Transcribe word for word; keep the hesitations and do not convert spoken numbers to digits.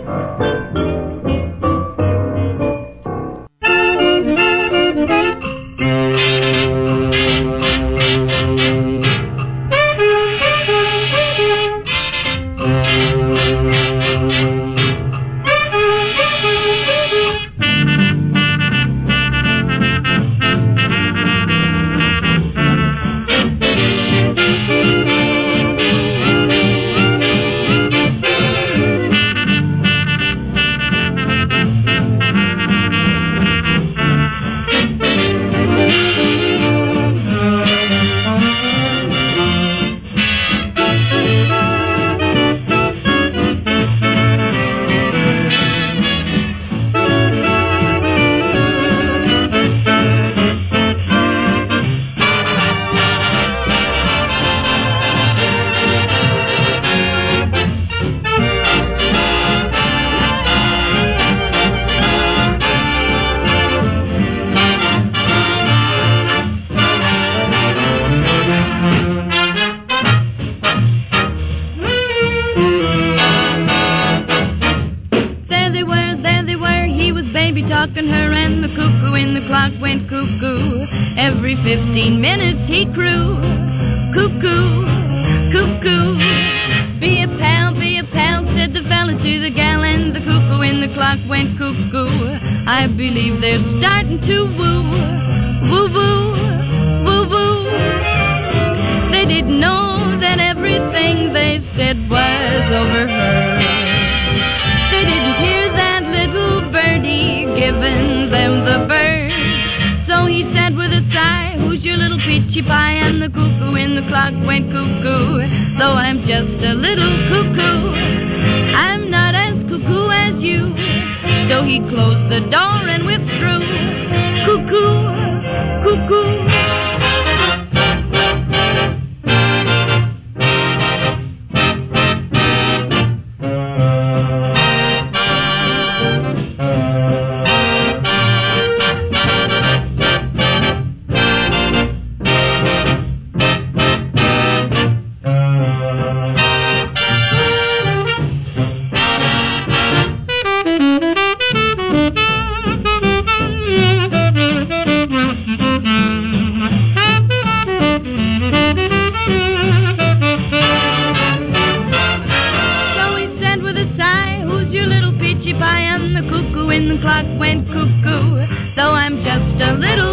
talking her, and the cuckoo in the clock went cuckoo. Every fifteen minutes he crew. Cuckoo, cuckoo. Be a pal, be a pal, said the fella to the gal, and the cuckoo in the clock went cuckoo. I believe they're starting to woo. Woo, woo, woo, woo. They didn't know that everything they said was overheard. They didn't hear that little birdie giving them the bird. So he said with a sigh, who's your little peachy pie? And the cuckoo in the clock went cuckoo. Though I'm just a little cuckoo, I'm not as cuckoo as you. So he closed the door and withdrew. Cuckoo, cuckoo. Pie and the cuckoo in the clock went cuckoo. Though I'm just a little